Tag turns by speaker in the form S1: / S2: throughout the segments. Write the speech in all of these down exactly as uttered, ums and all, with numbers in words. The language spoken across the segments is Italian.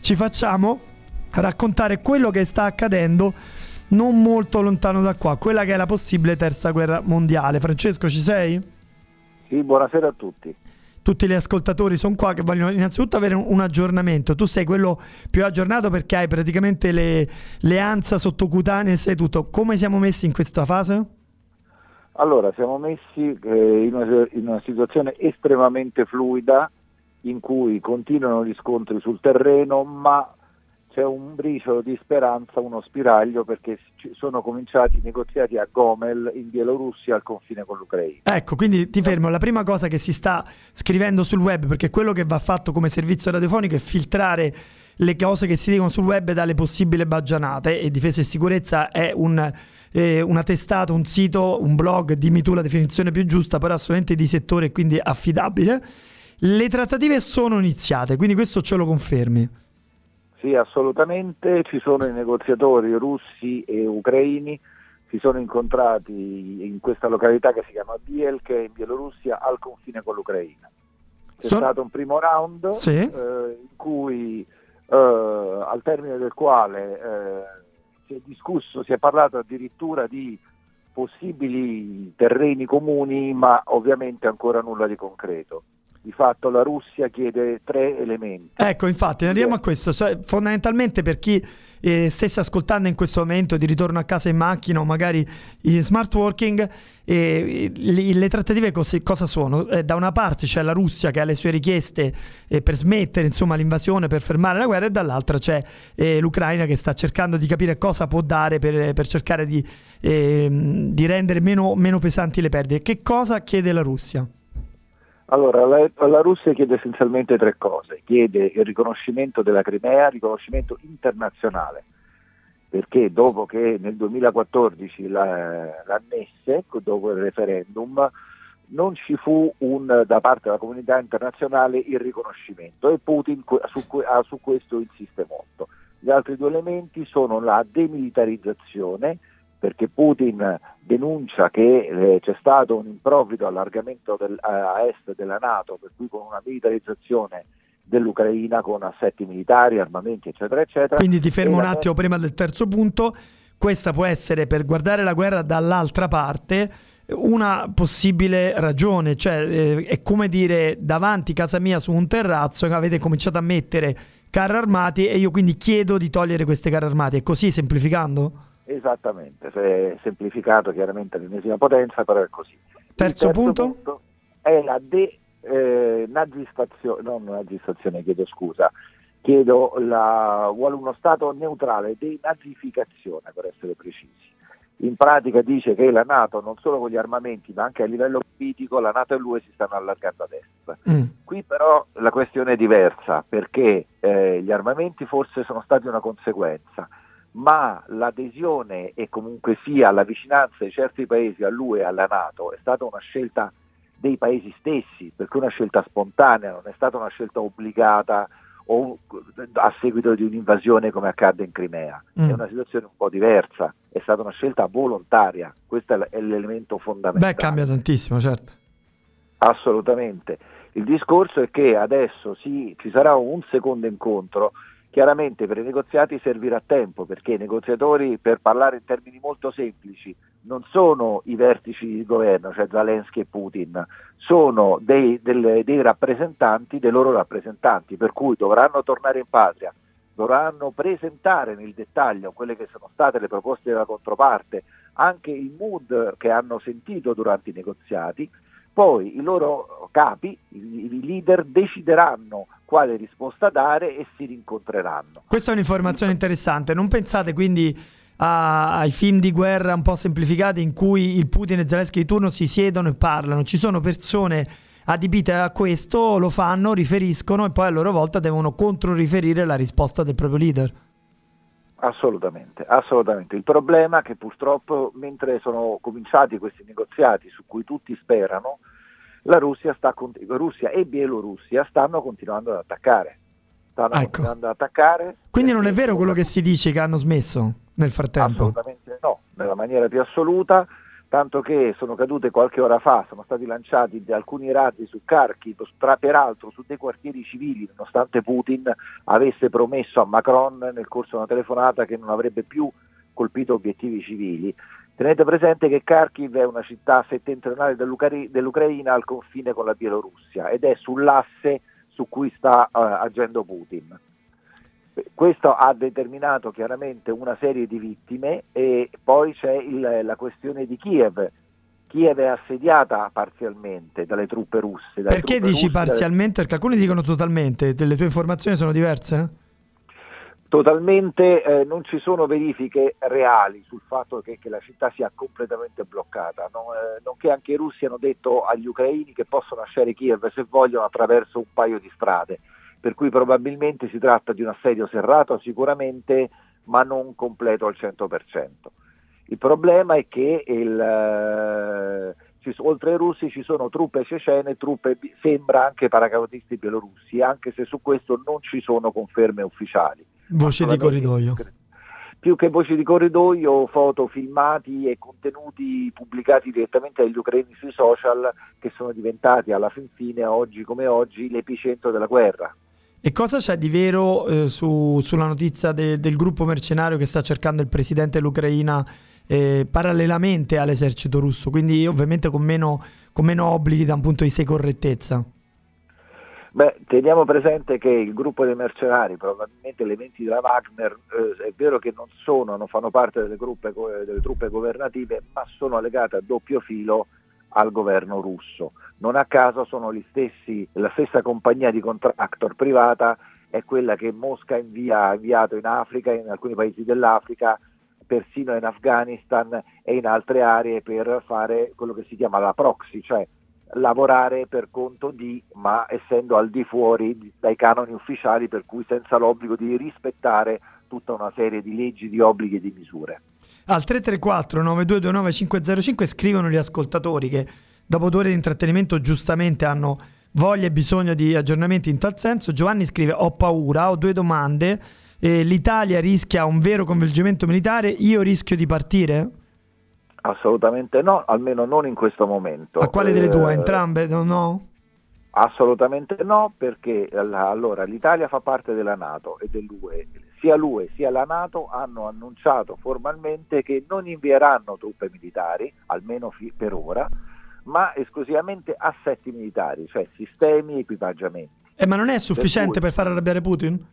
S1: ci facciamo raccontare quello che sta accadendo non molto lontano da qua, quella che è la possibile terza guerra mondiale. Francesco, ci sei?
S2: Sì, buonasera a tutti.
S1: Tutti gli ascoltatori sono qua che vogliono innanzitutto avere un, un aggiornamento. Tu sei quello più aggiornato perché hai praticamente le, le ANSA sottocutanee e tutto. Come siamo messi in questa fase?
S2: Allora, siamo messi eh, in, una, in una situazione estremamente fluida in cui continuano gli scontri sul terreno, ma c'è un briciolo di speranza, uno spiraglio, perché sono cominciati i negoziati a Gomel in Bielorussia al confine con l'Ucraina.
S1: Ecco, quindi ti fermo. La prima cosa che si sta scrivendo sul web, perché quello che va fatto come servizio radiofonico è filtrare le cose che si dicono sul web dalle possibili baggianate, e Difesa e Sicurezza è un, eh, una testata, un sito, un blog, dimmi tu la definizione più giusta, però assolutamente di settore e quindi affidabile. Le trattative sono iniziate, quindi questo ce lo confermi?
S2: Sì, assolutamente, ci sono i negoziatori russi e ucraini, si sono incontrati in questa località che si chiama Biel, che è in Bielorussia al confine con l'Ucraina. C'è Son... stato un primo round
S1: sì.
S2: eh, in cui eh, al termine del quale eh, si è discusso, si è parlato addirittura di possibili terreni comuni, ma ovviamente ancora nulla di concreto. Di fatto la Russia chiede tre elementi.
S1: Ecco, infatti, andiamo a questo. Cioè, fondamentalmente per chi eh, stesse ascoltando in questo momento di ritorno a casa in macchina o magari in smart working, eh, le, le trattative cos- cosa sono? Eh, da una parte c'è la Russia che ha le sue richieste eh, per smettere insomma l'invasione, per fermare la guerra, e dall'altra c'è eh, l'Ucraina che sta cercando di capire cosa può dare per, per cercare di, eh, di rendere meno, meno pesanti le perdite. Che cosa chiede la Russia?
S2: Allora, la, la Russia chiede essenzialmente tre cose. Chiede il riconoscimento della Crimea, riconoscimento internazionale, perché dopo che nel duemilaquattordici la, l'annesse, dopo il referendum, non ci fu un, da parte della comunità internazionale il riconoscimento, e Putin su, su questo insiste molto. Gli altri due elementi sono la demilitarizzazione, perché Putin denuncia che eh, c'è stato un improvvido allargamento del, a est della NATO, per cui con una militarizzazione dell'Ucraina con assetti militari, armamenti, eccetera, eccetera.
S1: Quindi ti fermo
S2: e
S1: un attimo prima del terzo punto. Questa può essere, per guardare la guerra dall'altra parte, una possibile ragione, cioè eh, è come dire davanti casa mia su un terrazzo che avete cominciato a mettere carri armati e io quindi chiedo di togliere questi carri armati. È così, semplificando?
S2: Esattamente, se è semplificato chiaramente all'ennesima potenza, però è così.
S1: Terzo, terzo punto?
S2: punto è la de eh, nazistazione, non nazistazione, chiedo scusa, chiedo la, vuole uno stato neutrale, denazificazione per essere precisi. In pratica dice che la NATO non solo con gli armamenti ma anche a livello politico la NATO e l'U E si stanno allargando ad est. Mm. Qui però la questione è diversa, perché eh, gli armamenti forse sono stati una conseguenza, ma l'adesione e comunque sia la vicinanza di certi paesi all'U E e alla NATO è stata una scelta dei paesi stessi, perché una scelta spontanea, non è stata una scelta obbligata o a seguito di un'invasione come accadde in Crimea. Mm. È una situazione un po' diversa, è stata una scelta volontaria, questo è l'elemento fondamentale.
S1: Beh, cambia tantissimo, certo.
S2: Assolutamente. Il discorso è che adesso sì, ci sarà un secondo incontro. Chiaramente per i negoziati servirà tempo, perché i negoziatori, per parlare in termini molto semplici, non sono i vertici di governo, cioè Zelensky e Putin, sono dei, delle, dei rappresentanti dei loro rappresentanti, per cui dovranno tornare in patria, dovranno presentare nel dettaglio quelle che sono state le proposte della controparte, anche il mood che hanno sentito durante i negoziati. Poi i loro capi, i leader, decideranno quale risposta dare e si rincontreranno.
S1: Questa è un'informazione interessante. Non pensate quindi a, ai film di guerra un po' semplificati in cui il Putin e Zelensky di turno si siedono e parlano? Ci sono persone adibite a questo, lo fanno, riferiscono e poi a loro volta devono controriferire la risposta del proprio leader.
S2: Assolutamente, assolutamente. Il problema è che purtroppo mentre sono cominciati questi negoziati su cui tutti sperano, la Russia, sta, Russia e Bielorussia stanno continuando ad attaccare. Stanno ecco. continuando ad attaccare.
S1: Quindi non è vero quello che si dice che hanno smesso nel frattempo?
S2: Assolutamente no, nella maniera più assoluta. tanto che sono cadute qualche ora fa, sono stati lanciati alcuni razzi su Kharkiv, tra, peraltro su dei quartieri civili, nonostante Putin avesse promesso a Macron nel corso di una telefonata che non avrebbe più colpito obiettivi civili. Tenete presente che Kharkiv è una città settentrionale dell'Ucra- dell'Ucraina al confine con la Bielorussia ed è sull'asse su cui sta uh, agendo Putin. Questo ha determinato chiaramente una serie di vittime e poi c'è il, la questione di Kiev. Kiev è assediata parzialmente dalle truppe russe. Dalle
S1: Perché
S2: truppe
S1: dici
S2: russe,
S1: parzialmente? Perché alcuni dicono totalmente. Le tue informazioni sono diverse?
S2: Totalmente eh, non ci sono verifiche reali sul fatto che, che la città sia completamente bloccata, non, eh, nonché anche i russi hanno detto agli ucraini che possono lasciare Kiev se vogliono attraverso un paio di strade, per cui probabilmente si tratta di un assedio serrato sicuramente, ma non completo al cento per cento. Il problema è che il, eh, ci, oltre ai russi ci sono truppe cecene, truppe sembra anche paracadutisti bielorussi, anche se su questo non ci sono conferme ufficiali.
S1: Voce di corridoio.
S2: Più che voci di corridoio, foto, filmati e contenuti pubblicati direttamente dagli ucraini sui social, che sono diventati alla fin fine, oggi come oggi, l'epicentro della guerra.
S1: E cosa c'è di vero eh, su, sulla notizia de, del gruppo mercenario che sta cercando il presidente dell'Ucraina eh, parallelamente all'esercito russo, quindi ovviamente con meno, con meno obblighi da un punto di vista di correttezza?
S2: Beh, teniamo presente che il gruppo dei mercenari, probabilmente elementi della Wagner, eh, è vero che non sono, non fanno parte delle, gruppe, delle truppe governative, ma sono legate a doppio filo al governo russo. Non a caso sono gli stessi, la stessa compagnia di contractor privata è quella che Mosca invia, ha inviato in Africa, in alcuni paesi dell'Africa, persino in Afghanistan e in altre aree per fare quello che si chiama la proxy, cioè lavorare per conto di, ma essendo al di fuori dai canoni ufficiali, per cui senza l'obbligo di rispettare tutta una serie di leggi, di obblighi e di misure.
S1: Al tre tre quattro nove due due nove cinque zero cinque scrivono gli ascoltatori che dopo due ore di intrattenimento giustamente hanno voglia e bisogno di aggiornamenti in tal senso. Giovanni scrive: ho paura, ho due domande, eh, l'Italia rischia un vero coinvolgimento militare, io rischio di partire?
S2: Assolutamente no, almeno non in questo momento.
S1: A quale delle due?
S2: Eh,
S1: Entrambe? No, no?
S2: Assolutamente no, perché allora l'Italia fa parte della NATO e dell'U E. Sia l'U E sia la NATO hanno annunciato formalmente che non invieranno truppe militari, almeno fi- per ora, ma esclusivamente assetti militari, cioè sistemi e equipaggiamenti.
S1: Eh, ma non è sufficiente per, cui, per far arrabbiare Putin?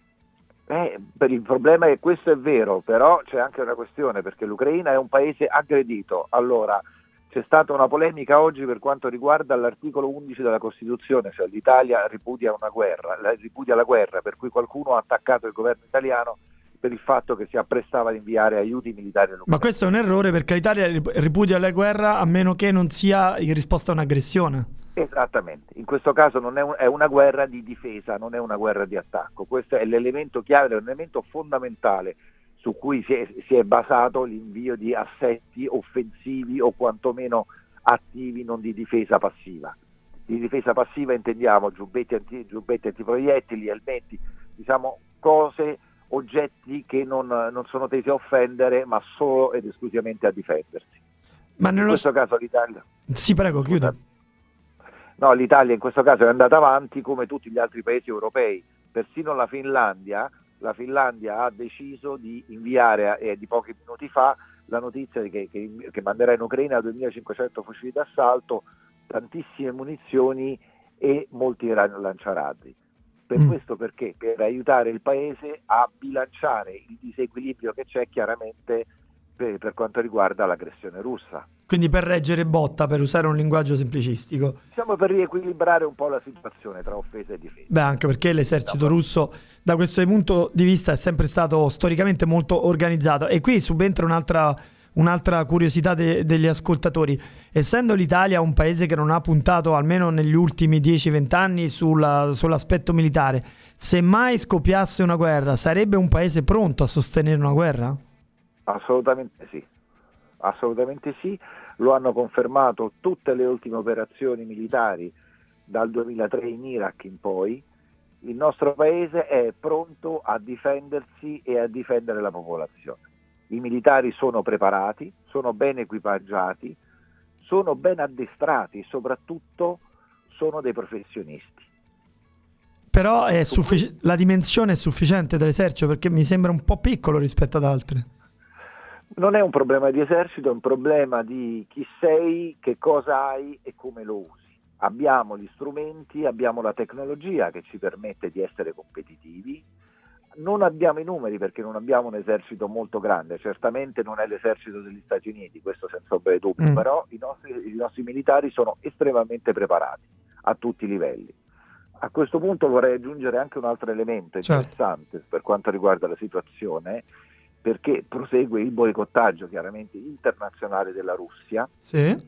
S2: Eh, per il problema è che questo è vero, però c'è anche una questione, perché l'Ucraina è un paese aggredito. Allora, c'è stata una polemica oggi per quanto riguarda l'articolo undici della Costituzione, cioè l'Italia ripudia una guerra, la, ripudia la guerra, per cui qualcuno ha attaccato il governo italiano per il fatto che si apprestava ad inviare aiuti militari all'Ucraina.
S1: Ma questo è un errore, perché l'Italia ripudia la guerra a meno che non sia in risposta a un'aggressione.
S2: Esattamente, in questo caso non è, un, è una guerra di difesa, non è una guerra di attacco. Questo è l'elemento chiave, l'elemento fondamentale su cui si è, si è basato l'invio di assetti offensivi o quantomeno attivi, non di difesa passiva. Di difesa passiva intendiamo giubbetti, anti, giubbetti antiproiettili, elmetti, diciamo cose, oggetti che non, non sono tesi a offendere ma solo ed esclusivamente a difendersi.
S1: Ma nello...
S2: In questo caso l'Italia...
S1: Sì, prego, chiuda.
S2: No, l'Italia in questo caso è andata avanti come tutti gli altri paesi europei, persino la Finlandia, la Finlandia ha deciso di inviare, eh, di pochi minuti fa, la notizia che, che, che manderà in Ucraina duemilacinquecento fucili d'assalto, tantissime munizioni e molti lanciarazzi. Per mm. questo perché? Per aiutare il paese a bilanciare il disequilibrio che c'è chiaramente per, per quanto riguarda l'aggressione russa.
S1: Quindi per reggere botta, per usare un linguaggio semplicistico.
S2: Siamo per riequilibrare un po' la situazione tra offesa e difesa.
S1: Beh, anche perché l'esercito no, russo, da questo punto di vista, è sempre stato storicamente molto organizzato. E qui subentra un'altra, un'altra curiosità de, degli ascoltatori. Essendo l'Italia un paese che non ha puntato, almeno negli ultimi dieci venti anni, sulla, sull'aspetto militare, se mai scoppiasse una guerra, sarebbe un paese pronto a sostenere una guerra?
S2: Assolutamente sì. Assolutamente sì, lo hanno confermato tutte le ultime operazioni militari dal duemilatré in Iraq in poi. Il nostro paese è pronto a difendersi e a difendere la popolazione. I militari sono preparati, sono ben equipaggiati, sono ben addestrati, soprattutto sono dei professionisti.
S1: Però è suffic- la dimensione è sufficiente dell'esercito, perché mi sembra un po' piccolo rispetto ad altri.
S2: Non è un problema di esercito, è un problema di chi sei, che cosa hai e come lo usi. Abbiamo gli strumenti, abbiamo la tecnologia che ci permette di essere competitivi. Non abbiamo i numeri perché non abbiamo un esercito molto grande, certamente non è l'esercito degli Stati Uniti, questo senza ombra di dubbio, mm. però i nostri, i nostri militari sono estremamente preparati a tutti i livelli. A questo punto vorrei aggiungere anche un altro elemento interessante, certo, per quanto riguarda la situazione, perché prosegue il boicottaggio chiaramente internazionale della Russia,
S1: sì,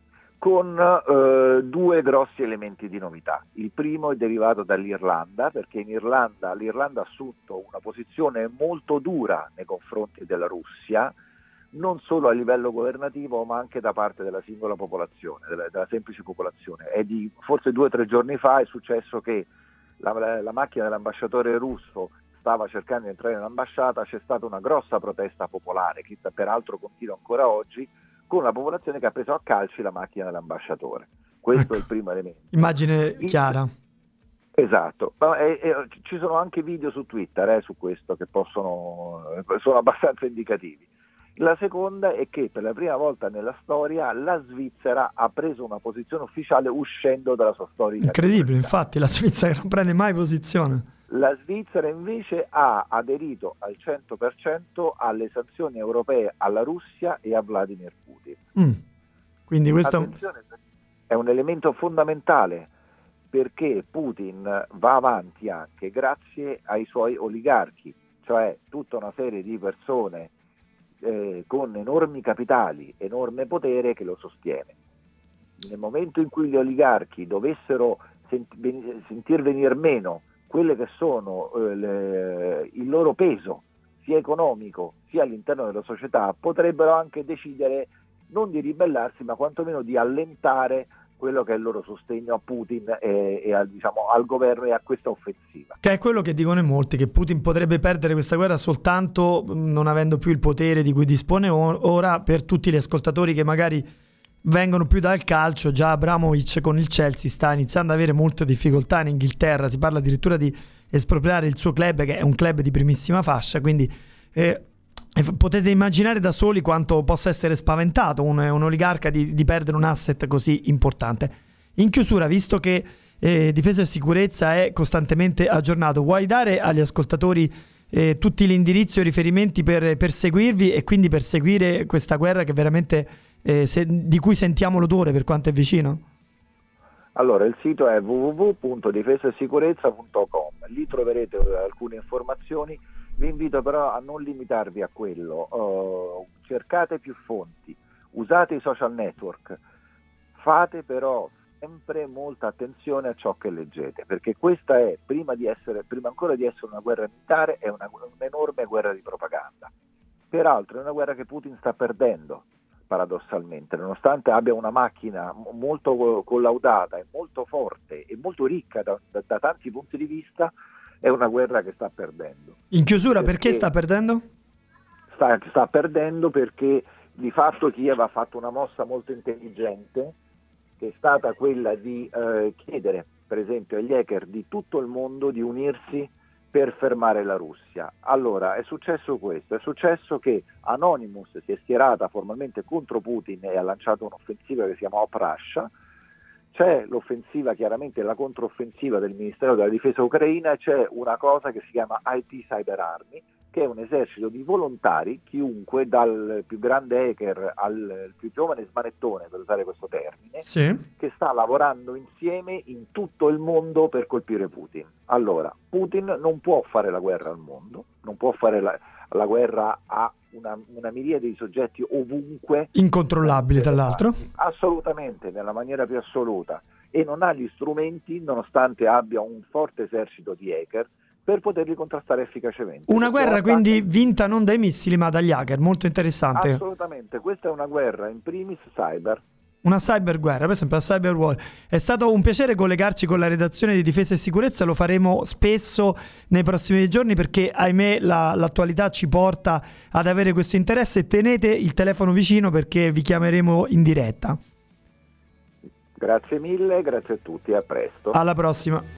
S2: con eh, due grossi elementi di novità. Il primo è derivato dall'Irlanda, perché in Irlanda l'Irlanda ha assunto una posizione molto dura nei confronti della Russia, non solo a livello governativo ma anche da parte della singola popolazione, della, della semplice popolazione. È di forse due o tre giorni fa è successo che la, la, la macchina dell'ambasciatore russo stava cercando di entrare nell'ambasciata, c'è stata una grossa protesta popolare che peraltro continua ancora oggi, con la popolazione che ha preso a calci la macchina dell'ambasciatore. Questo ecco, è il primo elemento.
S1: Immagine chiara.
S2: Esatto, ma è, è, ci sono anche video su Twitter eh, su questo che possono sono abbastanza indicativi. La seconda è che per la prima volta nella storia la Svizzera ha preso una posizione ufficiale uscendo dalla sua storia.
S1: Incredibile, infatti la Svizzera non prende mai posizione.
S2: La Svizzera invece ha aderito al cento per cento alle sanzioni europee alla Russia e a Vladimir Putin.
S1: Mm. Quindi questo
S2: Attenzione, è un elemento fondamentale, perché Putin va avanti anche grazie ai suoi oligarchi, cioè tutta una serie di persone eh, con enormi capitali, enorme potere che lo sostiene. Nel momento in cui gli oligarchi dovessero sent- ven- sentir venir meno quelle che sono eh, le, il loro peso sia economico sia all'interno della società, potrebbero anche decidere non di ribellarsi ma quantomeno di allentare quello che è il loro sostegno a Putin e, e al, diciamo, al governo e a questa offensiva.
S1: Che è quello che dicono in molti, che Putin potrebbe perdere questa guerra soltanto non avendo più il potere di cui dispone ora. Per tutti gli ascoltatori che magari vengono più dal calcio, già Abramovich con il Chelsea sta iniziando ad avere molte difficoltà in Inghilterra, si parla addirittura di espropriare il suo club, che è un club di primissima fascia, quindi eh, potete immaginare da soli quanto possa essere spaventato un, un oligarca di, di perdere un asset così importante. In chiusura, visto che eh, Difesa e Sicurezza è costantemente aggiornato, vuoi dare agli ascoltatori eh, tutti gli indirizzi o riferimenti per, per seguirvi e quindi per seguire questa guerra che veramente Eh, se, di cui sentiamo l'odore per quanto è vicino?
S2: Allora, il sito è w w w punto difesa e sicurezza punto com, lì troverete alcune informazioni. Vi invito però a non limitarvi a quello, uh, cercate più fonti, usate i social network, fate però sempre molta attenzione a ciò che leggete, perché questa è, prima di essere, prima ancora di essere una guerra militare, è una, un'enorme guerra di propaganda. Peraltro è una guerra che Putin sta perdendo, paradossalmente, nonostante abbia una macchina molto collaudata e molto forte e molto ricca da, da, da tanti punti di vista, è una guerra che sta perdendo.
S1: In chiusura, perché, perché sta perdendo?
S2: Sta, sta perdendo perché di fatto Kiev ha fatto una mossa molto intelligente, che è stata quella di eh, chiedere, per esempio, agli hacker di tutto il mondo di unirsi per fermare la Russia. Allora è successo questo, è successo che Anonymous si è schierata formalmente contro Putin e ha lanciato un'offensiva che si chiama Op Russia. C'è l'offensiva, chiaramente la controffensiva del Ministero della Difesa ucraina, e c'è una cosa che si chiama I T Cyber Army, che è un esercito di volontari, chiunque, dal più grande hacker al più giovane smanettone, per usare questo termine,
S1: sì,
S2: che sta lavorando insieme in tutto il mondo per colpire Putin. Allora, Putin non può fare la guerra al mondo, non può fare la, la guerra a una, una miriade di soggetti ovunque.
S1: Incontrollabili, tra l'altro.
S2: Assolutamente, nella maniera più assoluta. E non ha gli strumenti, nonostante abbia un forte esercito di hacker, per poterli contrastare efficacemente.
S1: Una guerra attacca... quindi vinta non dai missili ma dagli hacker, molto interessante.
S2: Assolutamente, questa è una guerra in primis cyber.
S1: Una cyber guerra, per esempio la cyber war. È stato un piacere collegarci con la redazione di Difesa e Sicurezza, lo faremo spesso nei prossimi giorni perché ahimè la, l'attualità ci porta ad avere questo interesse. Tenete il telefono vicino perché vi chiameremo in diretta.
S2: Grazie mille, grazie a tutti, a presto.
S1: Alla prossima.